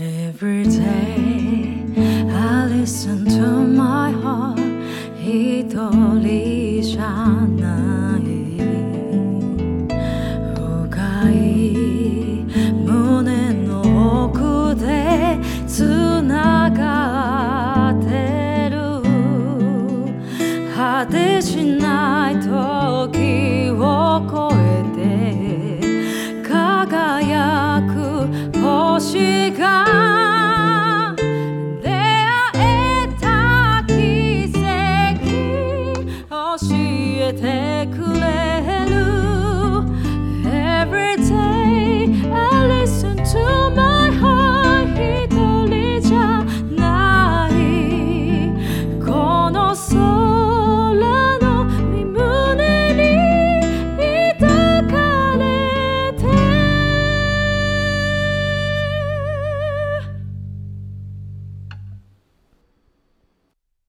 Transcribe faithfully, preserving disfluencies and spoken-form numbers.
Every day I listen to my heart 一人じゃない深い胸の奥でつながってる果てしない時を越えて輝く星が